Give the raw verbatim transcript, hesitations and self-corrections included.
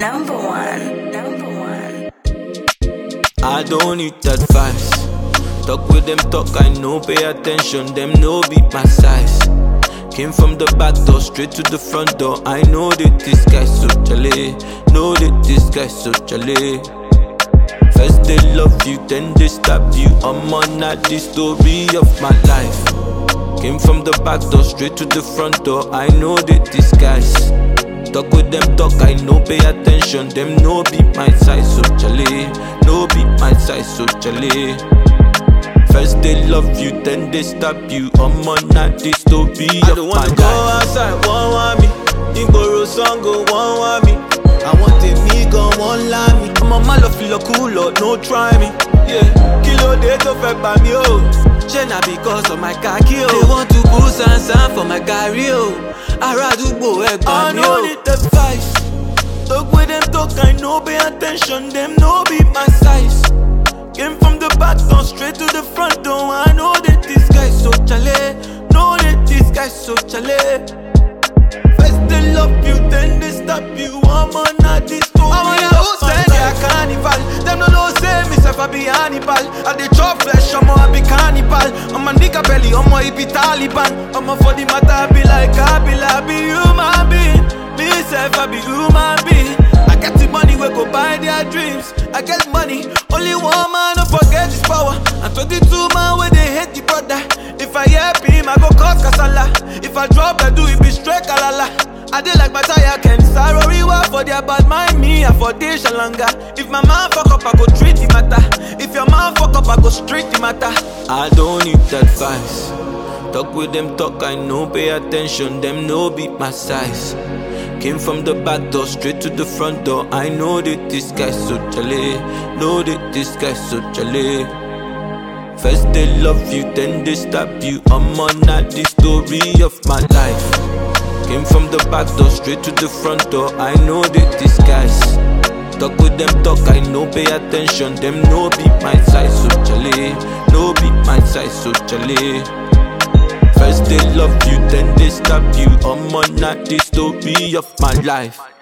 Number one. Number one. I don't need advice. Talk with them, talk, I know, pay attention. Them no be my size. Came from the back door, straight to the front door. I know that this guy's so jolly. Know that this guy's so jolly. First they love you, then they stab you. I'm on at the story of my life. Came from the back door, straight to the front door. I know that this guy's. Talk with them, talk, I know, pay attention. Them no be my size, so jolly. No be my size, so jolly. First they love you, then they stab you. I'm on at the story I of don't my wanna go life. outside, one want me. Igboro song go one want me. I want the me go one line me. I'm on my love feel cool, no try me. Yeah, kilo day to fake by me oh. Shena because of my khaki oh. They want to put sansan for my carry oh. Aradubo egg I me know oh. need advice. Talk with them, talk, I know, pay attention. Them no be my size. Came from the back door, straight to the front door. I know that this guy's so chale. Know that this guy's so chale. First they love you, then they stop you. I'm on a this story. I wanna of go my send their life. carnival. Them no know say myself I be Hannibal. I dey chop flesh, I'm a be cannibal. I'm a nigga belly, I'm a be Taliban. I'm a for the matter, I be like Kabila. I be human being, myself I be human being. I get the money, we go buy their dreams. I get money, only one man, don't forget his power. And twenty-two man where they hate the brother. If I help him, I go cause kasala. If I drop, I do it be straight kalala. I dey like my tire can sorry for their bad mind me, I for this longer. If my man fuck up, I go treat the matter. If your man fuck up, I go straight the matter. I don't need advice. Talk with them, talk, I know, pay attention. Them no be my size. Came from the back door, straight to the front door. I know that this guy's so jolly. Know that this guy's so jolly. First they love you, then they stab you. I'm on at the story of my life. Came from the back door, straight to the front door. I know that this guy's. Talk with them, talk, I know, pay attention. Them no be my size, so jolly. No be my size, so jolly. First they love you, then they stab you. I'm on at the story of my life.